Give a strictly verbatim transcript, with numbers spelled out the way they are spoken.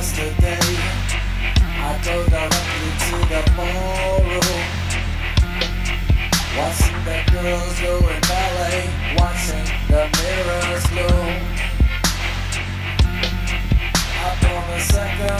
yesterday. I go directly to the ballroom, watching the girls doing ballet, watching the mirrors loom. Up on the second